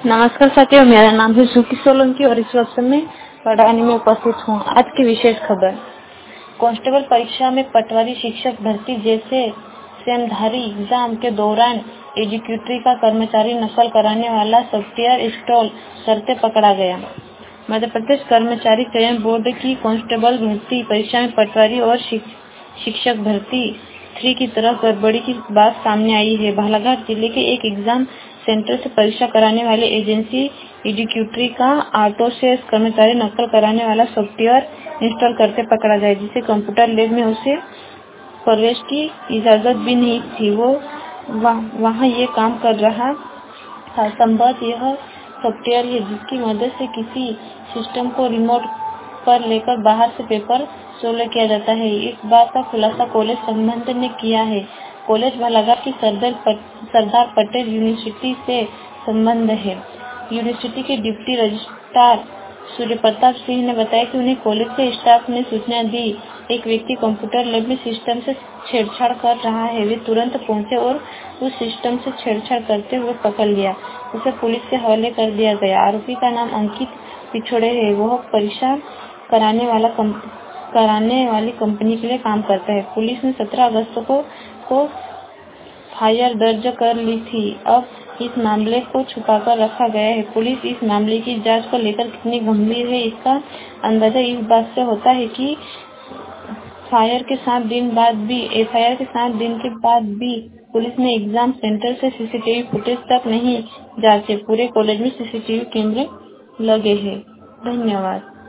नमस्कार साथियों, मेरा नाम है सुकी सोलंकी और इस वक्त मैं पढ़ाने में उपस्थित हूँ। आज की विशेष खबर, कांस्टेबल परीक्षा में पटवारी शिक्षक भर्ती जैसे सेमधारी एग्जाम के दौरान एग्जीक्यूटिव का कर्मचारी नकल कराने वाला सॉफ्टवेयर इंस्टॉल करते पकड़ा गया। मध्य प्रदेश कर्मचारी चयन बोर्ड की कांस्टेबल भर्ती परीक्षा में पटवारी और शिक्षक भर्ती 3 की तरफ गड़बड़ी की बात सामने आई है। बालाघाट जिले के एक एग्जाम सेंटर से परीक्षा कराने वाले एजेंसी एग्जीक्यूटिव का ऑटो से कर्मचारी नकल कराने वाला सॉफ्टवेयर इंस्टॉल करते पकड़ा गया, जिसे कंप्यूटर लैब में उसे प्रवेश की इजाजत भी नहीं थी। वो वहाँ ये काम कर रहा था। संभवतः यह सॉफ्टवेयर है जिसकी मदद से किसी सिस्टम को रिमोट पर लेकर बाहर से पेपर सोल्व किया जाता है। इस बात का खुलासा कॉलेज संबंध ने किया है। कॉलेज बालाघाट की सरदार पटेल यूनिवर्सिटी से संबंध है। यूनिवर्सिटी के डिप्टी रजिस्ट्रार सूर्य प्रताप सिंह ने बताया कि उन्हें कॉलेज के स्टाफ ने सूचना दी, एक व्यक्ति कंप्यूटर लैब में सिस्टम से छेड़छाड़ कर रहा है। वे तुरंत पहुंचे और उस सिस्टम से छेड़छाड़ करते हुए पकड़ लिया। उसे पुलिस के हवाले कर दिया गया। आरोपी का नाम अंकित पिछोड़े है। वह परीक्षा कराने वाली कंपनी के लिए काम करता है। पुलिस ने 17 अगस्त को फायर दर्ज कर ली थी। अब इस मामले को छुपाकर रखा गया है। पुलिस इस मामले की जांच को लेकर कितनी गंभीर है, इसका अंदाजा इस बात से होता है कि एफआईआर के 7 दिन के बाद भी पुलिस ने एग्जाम सेंटर से सीसीटीवी फुटेज तक नहीं जांचे। पूरे कॉलेज में सीसीटीवी कैमरे लगे हैं। धन्यवाद।